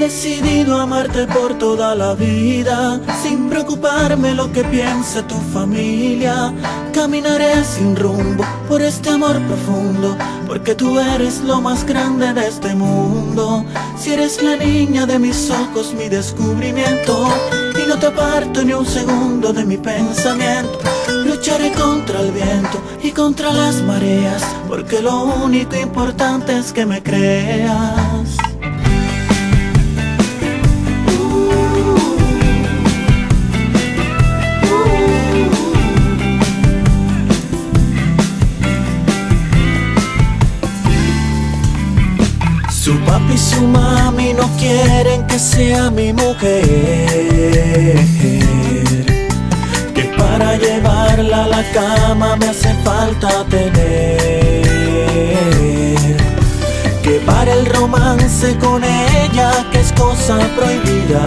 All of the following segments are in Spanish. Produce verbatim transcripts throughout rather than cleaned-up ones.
decidido amarte por toda la vida, sin preocuparme lo que piense tu familia. Caminaré sin rumbo por este amor profundo, porque tú eres lo más grande de este mundo. Si eres la niña de mis ojos, mi descubrimiento, y no te aparto ni un segundo de mi pensamiento. Lucharé contra el viento y contra las mareas, porque lo único importante es que me creas. Su papi y su mami no quieren que sea mi mujer, que para llevarla a la cama me hace falta tener, que para el romance con ella, que es cosa prohibida,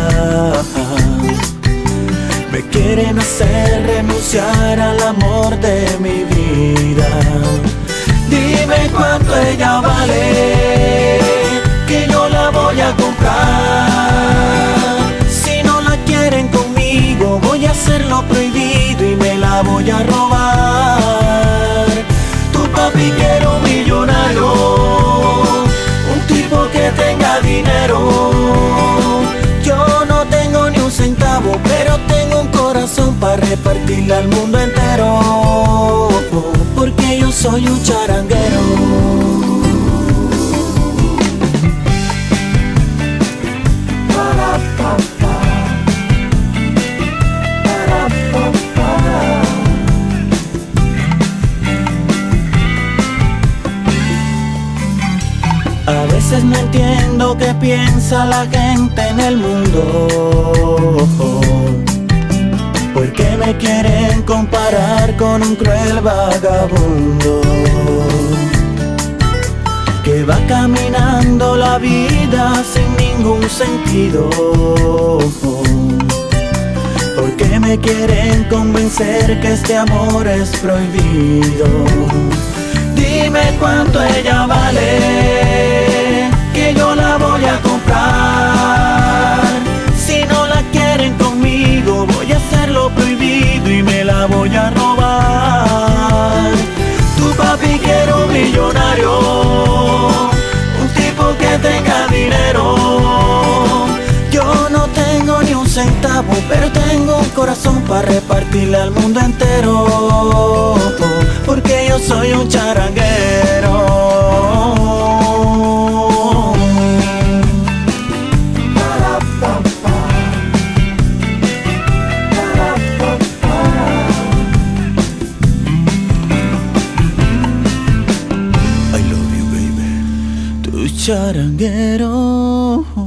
me quieren hacer renunciar al amor de mi vida. Dime cuánto ella vale, que yo la voy a comprar. Si no la quieren conmigo, voy a hacer lo prohibido y me la voy a robar. Tu papi quiere un millonario, un tipo que tenga dinero. Yo no tengo ni un centavo, pero tengo un corazón para repartirle al mundo entero, porque yo soy un charanguero. A veces no entiendo qué piensa la gente en el mundo, ¿por qué me quieren comparar con un cruel vagabundo que va caminando la vida sin ningún sentido? ¿Por qué me quieren convencer que este amor es prohibido? Dime cuánto ella vale, que yo la voy a comprar. Si no la quieren conmigo, voy a hacer lo prohibido y me la voy a robar. Tu papi quiere un millonario, un tipo que tenga dinero. Yo no tengo ni un centavo, pero tengo un corazón para repartirle al mundo entero, porque yo soy un charanguero. I love you, baby. Tu charanguero.